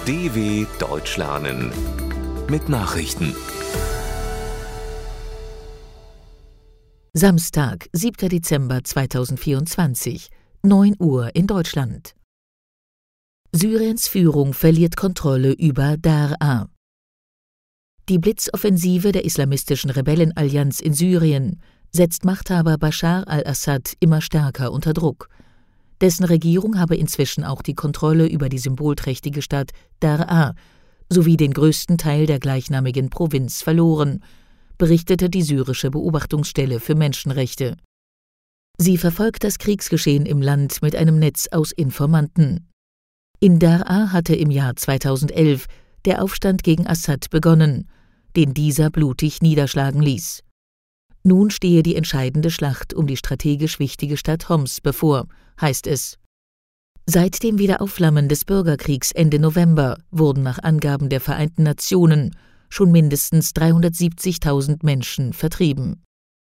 DW Deutsch lernen mit Nachrichten. Samstag, 7. Dezember 2024, 9 Uhr in Deutschland. Syriens Führung verliert Kontrolle über Daraa. Die Blitzoffensive der islamistischen Rebellenallianz in Syrien setzt Machthaber Bashar al-Assad immer stärker unter Druck. Dessen Regierung habe inzwischen auch die Kontrolle über die symbolträchtige Stadt Daraa sowie den größten Teil der gleichnamigen Provinz verloren, berichtete die syrische Beobachtungsstelle für Menschenrechte. Sie verfolgt das Kriegsgeschehen im Land mit einem Netz aus Informanten. In Daraa hatte im Jahr 2011 der Aufstand gegen Assad begonnen, den dieser blutig niederschlagen ließ. Nun stehe die entscheidende Schlacht um die strategisch wichtige Stadt Homs bevor, heißt es. Seit dem Wiederaufflammen des Bürgerkriegs Ende November wurden nach Angaben der Vereinten Nationen schon mindestens 370.000 Menschen vertrieben.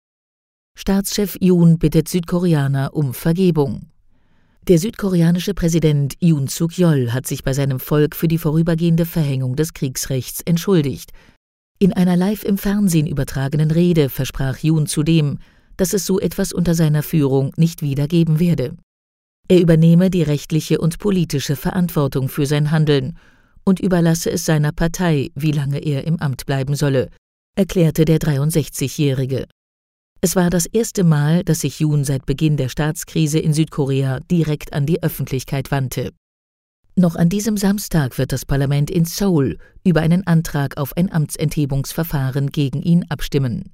Staatschef Yoon bittet Südkoreaner um Vergebung. Der südkoreanische Präsident Yoon Suk-yeol hat sich bei seinem Volk für die vorübergehende Verhängung des Kriegsrechts entschuldigt. In einer live im Fernsehen übertragenen Rede versprach Yoon zudem, dass es so etwas unter seiner Führung nicht wieder geben werde. Er übernehme die rechtliche und politische Verantwortung für sein Handeln und überlasse es seiner Partei, wie lange er im Amt bleiben solle, erklärte der 63-Jährige. Es war das erste Mal, dass sich Yoon seit Beginn der Staatskrise in Südkorea direkt an die Öffentlichkeit wandte. Noch an diesem Samstag wird das Parlament in Seoul über einen Antrag auf ein Amtsenthebungsverfahren gegen ihn abstimmen.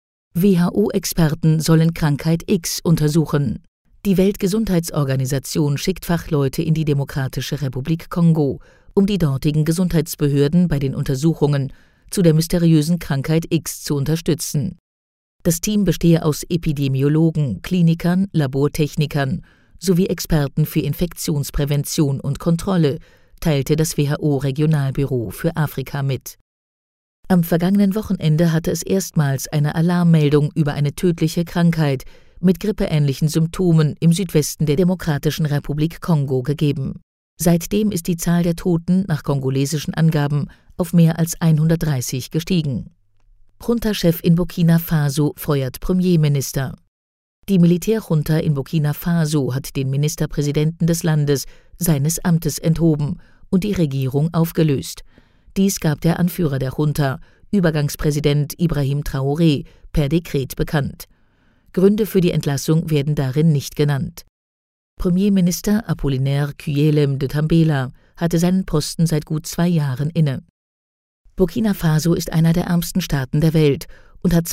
WHO-Experten sollen Krankheit X untersuchen. Die Weltgesundheitsorganisation schickt Fachleute in die Demokratische Republik Kongo, um die dortigen Gesundheitsbehörden bei den Untersuchungen zu der mysteriösen Krankheit X zu unterstützen. Das Team bestehe aus Epidemiologen, Klinikern, Labortechnikern sowie Experten für Infektionsprävention und Kontrolle, teilte das WHO-Regionalbüro für Afrika mit. Am vergangenen Wochenende hatte es erstmals eine Alarmmeldung über eine tödliche Krankheit mit grippeähnlichen Symptomen im Südwesten der Demokratischen Republik Kongo gegeben. Seitdem ist die Zahl der Toten nach kongolesischen Angaben auf mehr als 130 gestiegen. Junta-Chef in Burkina Faso feuert Premierminister. Die Militärjunta in Burkina Faso hat den Ministerpräsidenten des Landes seines Amtes enthoben und die Regierung aufgelöst. Dies gab der Anführer der Junta, Übergangspräsident Ibrahim Traoré, per Dekret bekannt. Gründe für die Entlassung werden darin nicht genannt. Premierminister Apollinaire Kyelem de Tambela hatte seinen Posten seit gut 2 Jahren inne. Burkina Faso ist einer der ärmsten Staaten der Welt und hat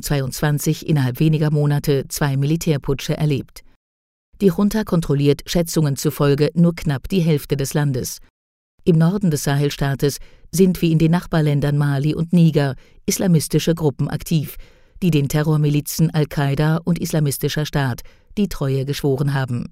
2022 innerhalb weniger Monate 2 Militärputsche erlebt. Die Junta kontrolliert Schätzungen zufolge nur knapp die Hälfte des Landes. Im Norden des Sahelstaates sind wie in den Nachbarländern Mali und Niger islamistische Gruppen aktiv, die den Terrormilizen Al-Qaida und Islamistischer Staat die Treue geschworen haben.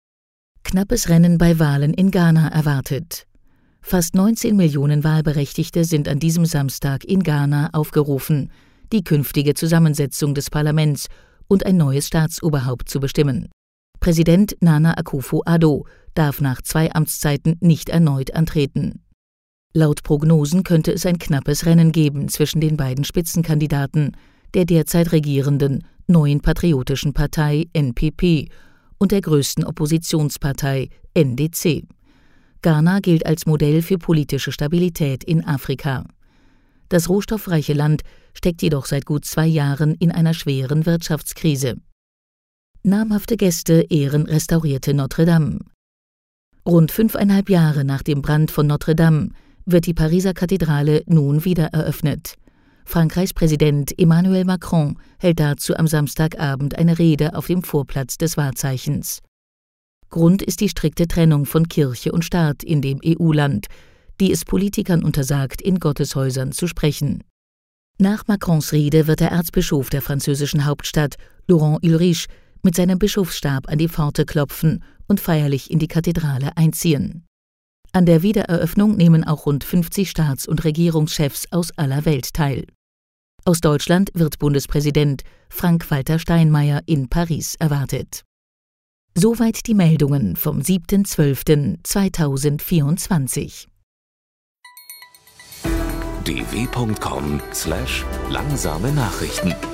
Knappes Rennen bei Wahlen in Ghana erwartet. Fast 19 Millionen Wahlberechtigte sind an diesem Samstag in Ghana aufgerufen, die künftige Zusammensetzung des Parlaments und ein neues Staatsoberhaupt zu bestimmen. Präsident Nana Akufo-Addo darf nach 2 Amtszeiten nicht erneut antreten. Laut Prognosen könnte es ein knappes Rennen geben zwischen den beiden Spitzenkandidaten der derzeit regierenden Neuen Patriotischen Partei NPP und der größten Oppositionspartei NDC. Ghana gilt als Modell für politische Stabilität in Afrika. Das rohstoffreiche Land steckt jedoch seit gut 2 Jahren in einer schweren Wirtschaftskrise. Namhafte Gäste ehren restaurierte Notre Dame. Rund 5,5 Jahre nach dem Brand von Notre Dame wird die Pariser Kathedrale nun wieder eröffnet. Frankreichs Präsident Emmanuel Macron hält dazu am Samstagabend eine Rede auf dem Vorplatz des Wahrzeichens. Grund ist die strikte Trennung von Kirche und Staat in dem EU-Land, die es Politikern untersagt, in Gotteshäusern zu sprechen. Nach Macrons Rede wird der Erzbischof der französischen Hauptstadt, Laurent Ulrich, mit seinem Bischofsstab an die Pforte klopfen und feierlich in die Kathedrale einziehen. An der Wiedereröffnung nehmen auch rund 50 Staats- und Regierungschefs aus aller Welt teil. Aus Deutschland wird Bundespräsident Frank-Walter Steinmeier in Paris erwartet. Soweit die Meldungen vom 7.12.2024. dw.com/langsame Nachrichten.